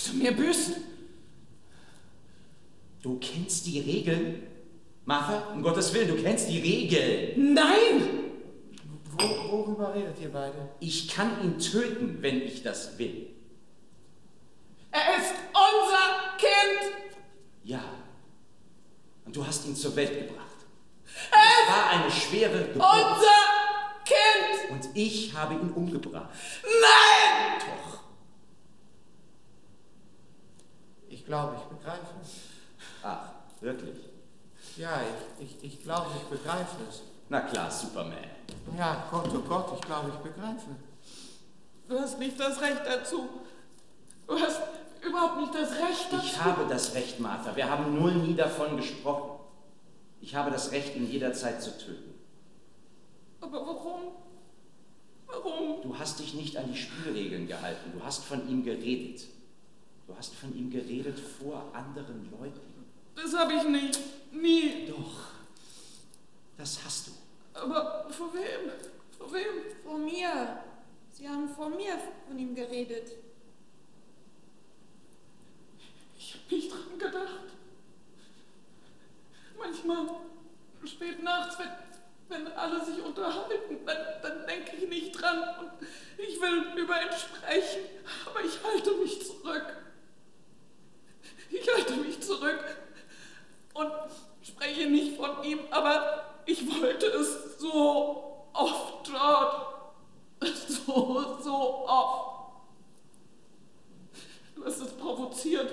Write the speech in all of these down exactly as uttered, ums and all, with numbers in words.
Wirst du mir büßen? Du kennst die Regeln? Martha, um Gottes Willen, du kennst die Regeln. Nein! Wo, worüber redet ihr beide? Ich kann ihn töten, wenn ich das will. Er ist unser Kind! Ja. Und du hast ihn zur Welt gebracht. Es war eine schwere Geburt. Unser Kind! Und ich habe ihn umgebracht. Nein! Doch. Ich glaube, ich begreife es. Ach, wirklich? Ja, ich, ich, ich glaube, ich begreife es. Na klar, Superman. Ja, Gott, oh Gott, ich glaube, ich begreife. Du hast nicht das Recht dazu. Du hast überhaupt nicht das Recht dazu. Ich habe das Recht, Martha. Wir haben null nie davon gesprochen. Ich habe das Recht, ihn jederzeit zu töten. Aber warum? Warum? Du hast dich nicht an die Spielregeln gehalten. Du hast von ihm geredet. Du hast von ihm geredet vor anderen Leuten. Das habe ich nicht. Nie. Doch. Das hast du. Aber vor wem? Vor wem? Vor mir. Sie haben vor mir von ihm geredet. Ich habe nicht dran gedacht. Manchmal, spät nachts, wenn, wenn alle sich unterhalten, dann, dann denke ich nicht dran und ich will über ihn sprechen, aber ich halte mich zurück. Ich halte mich zurück und spreche nicht von ihm, aber ich wollte es so oft dort. So, so oft. Du hast es provoziert.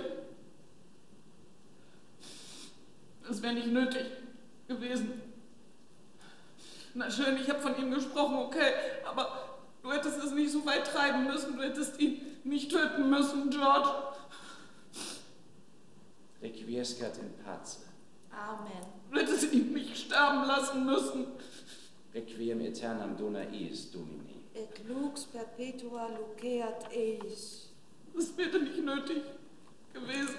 Es wäre nicht nötig gewesen. Na schön, ich habe von ihm gesprochen, okay, aber du hättest es nicht so weit treiben müssen, du hättest ihn nicht töten müssen, George. Requiescat in pace. Amen. Du hättest ihn nicht sterben lassen müssen. Requiem aeternam dona eis, Domini. Et lux perpetua luceat eis. Das wäre nicht nötig gewesen.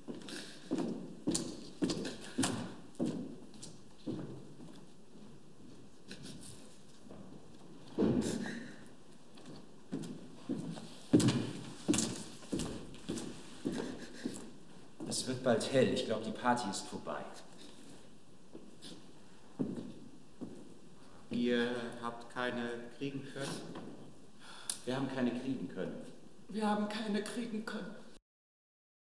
Es wird bald hell. Ich glaube, die Party ist vorbei. Ihr habt keine kriegen können? Wir haben keine kriegen können. Wir haben keine kriegen können.